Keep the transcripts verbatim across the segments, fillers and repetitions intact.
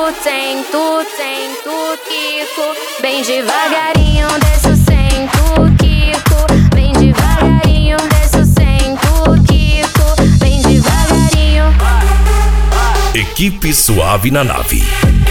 sento, sento, quico. Bem devagarinho, desço, sento, quico. Bem devagarinho, desço, sento, quico. Bem devagarinho. Equipe Suave na Nave.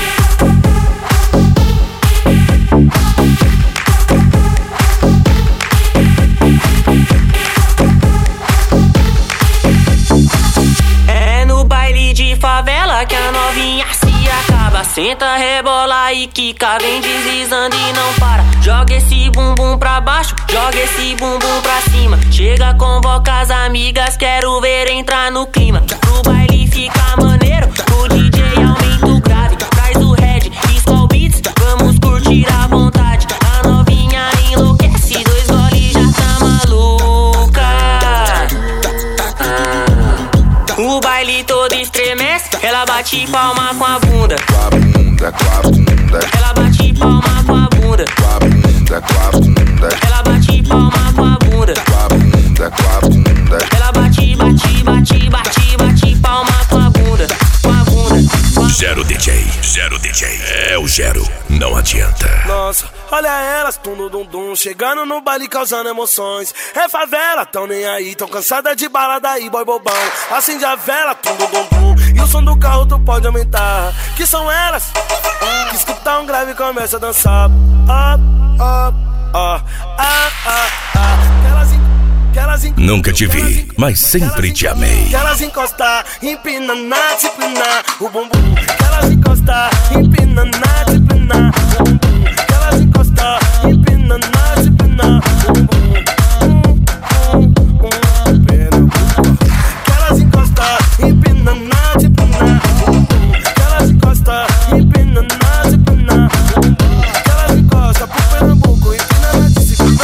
É no baile de favela que a novinha se acaba. Senta, rebola e quica, vem deslizando e não para. Joga esse bumbum pra baixo, joga esse bumbum pra cima. Chega, convoca as amigas, quero ver entrar no clima. Pro baile ficar maneiro, o D J aumenta o grave. Traz o Red, Skull Beats, vamos curtir à vontade. A novinha enlouquece, dois goles já tá maluca. O baile todo estremece, ela bate palma com a bunda. Com a bunda, com a bunda. Ela bate palma com a bunda. Com a bunda, com a bunda. Ela bate palma com a bunda. Com a bunda, com a bunda. Ela bate, bate, bate, bate, bate palma com a bunda. Com a bunda. Com a... Gero D J, Gero D J. É o Gero, não adianta. Nossa, olha elas, tum dum dum, chegando no baile causando emoções. É favela, tão nem aí, tão cansada de balada aí, boy bobão. Acende a vela, tum dum dum, e o som do carro tu pode aumentar. Que são elas que escutar um grave e começa a dançar. Up, up, up, ah, ah, ah. Elas que elas Nunca te vi, mas sempre te amei. Que elas encostar, empina na disciplina, o bumbum. Que elas encostar, empina na disciplina, o bumbum. Que elas encostar, empina na disciplina, o bumbum. Que elas encostar, empina na disciplina, o bumbum. Que elas encostar, empina na disciplina, o bumbum. Que elas encostar pro Pernambuco, empina na disciplina.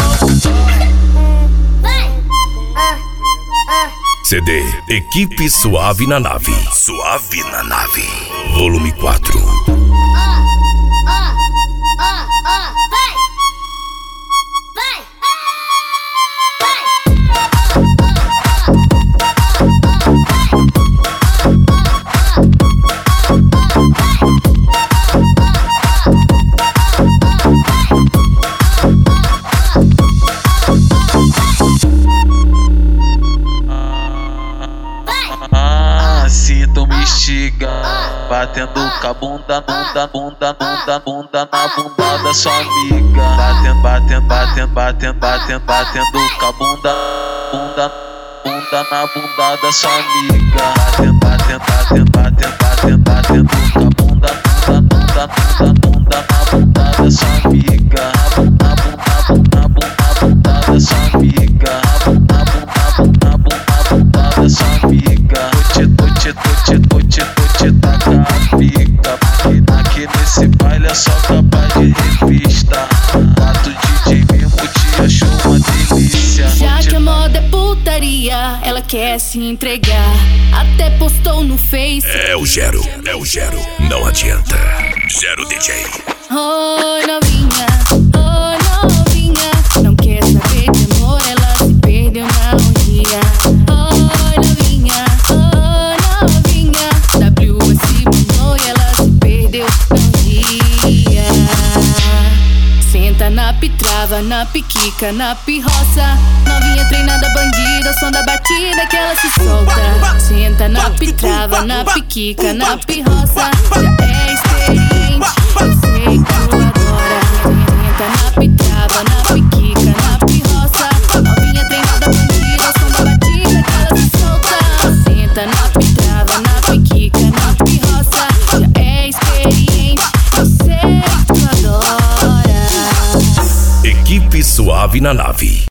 C D Equipe Suave na Nave. Suave na Nave. Volume quatro. Se tu me instiga, batendo com a bunda, bunda, bunda, bunda, bunda na bunda da sua amiga. Batendo, batendo, batendo, batendo, batendo, batendo com a bunda, bunda, bunda na bunda da sua amiga. Batendo, batendo, batendo, batendo, batendo, batendo com a bunda, bunda, bunda, bunda, bunda na bunda da sua amiga. Bunda, bunda, bunda, bunda, bunda da sua amiga. Bunda, bunda, bunda, bunda, bunda da sua amiga. Tuti, tuti, tuti, tuti, taca a pica. Aqui nesse baile é só capaz de revista. Quatro D J mesmo te achou uma delícia. Já que a moda é putaria, ela quer se entregar. Até postou no Face. É o Gero, é o Gero, não adianta. Gero D J. Oi novinha, oi novinha, não quer saber de amor, ela se perdeu na orgia. Oi novinha, oi novinha, W se mudou e ela se perdeu na orgia. Senta na pitrava, na piquica, na pirroça. Novinha treinada bandida, o som da batida que ela se solta. Senta na pitrava, na piquica, na pirroça. Já é experiente, eu sei que tu adora. Senta na pitrava, na piquica, na pirroça. Novinha treinada bandida, o som da batida que ela se solta. Senta na pitrava, na piquica, na pirroça. Já é experiente, eu sei que tu adora. Equipe Suave na Nave.